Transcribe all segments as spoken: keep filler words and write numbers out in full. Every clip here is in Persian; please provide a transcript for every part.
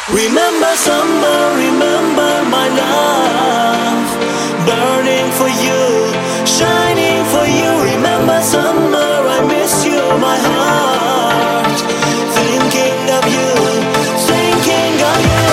Remember summer, remember my love, burning for you, shining for you. Remember summer, I miss you, my heart, thinking of you, thinking of you.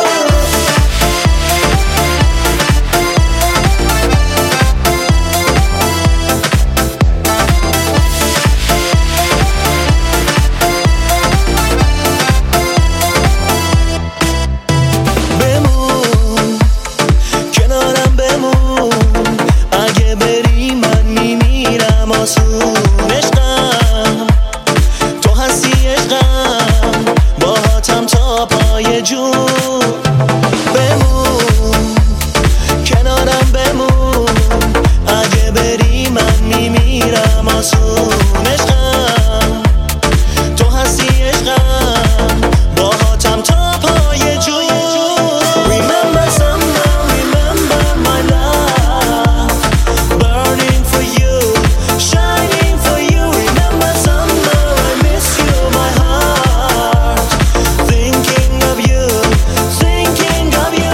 عشقم تو هستی عشقم باهاتم تا پای جون بمون کنارم بمون اگه بری من میمیرم آسون عشقم تو هستی عشقم باهاتم تا پای جون Remember summer, remember my love, burning for you, shining for you. Remember summer, I miss you, my heart, thinking of you, thinking of you.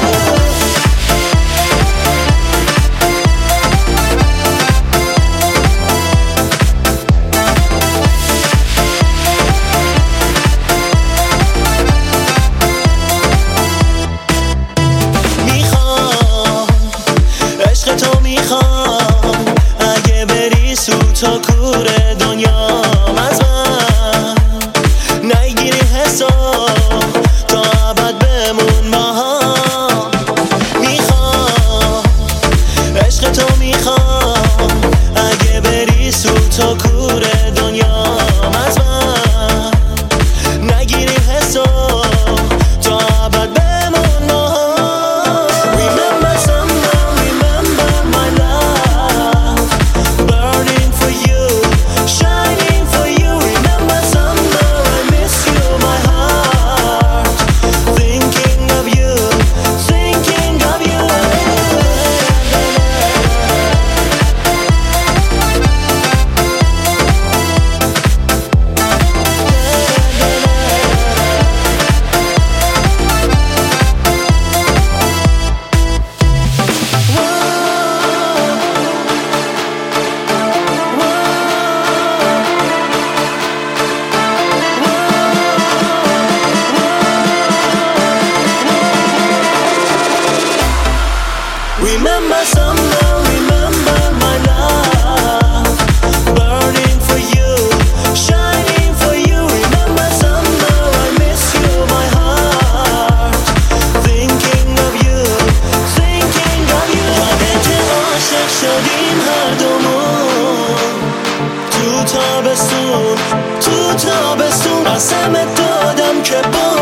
میخوام عشق تو میخوام اگه بری سو تا کور دنیام از من نگیری حساب تا ابد بمون ماها میخوام عشق تو میخوام اگه بری سو تا کور دنیام از من نگیری حساب تا ابد بمون ماها Remember summer, remember my love, burning for you, shining for you. Remember summer, I miss you, my heart, thinking of you, thinking of you. Remember summer, remember my love, burning for you, shining for you. Remember summer, I miss you, my heart, thinking of you, thinking of you. یادت عاشق شدیم هر دومون تو تابستون، تو تابستون قسمت دادم که با